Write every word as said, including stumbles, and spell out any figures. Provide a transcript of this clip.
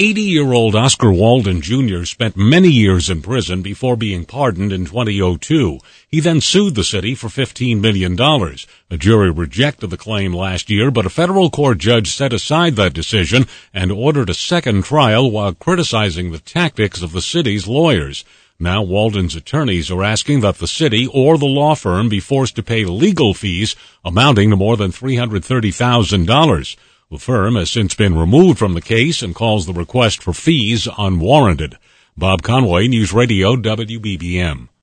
eighty-year-old Oscar Walden Junior spent many years in prison before being pardoned in twenty oh two. He then sued the city for fifteen million dollars. A jury rejected the claim last year, but a federal court judge set aside that decision and ordered a second trial while criticizing the tactics of the city's lawyers. Now Walden's attorneys are asking that the city or the law firm be forced to pay legal fees amounting to more than three hundred thirty thousand dollars. The firm has since been removed from the case and calls the request for fees unwarranted. Bob Conway, News Radio W B B M.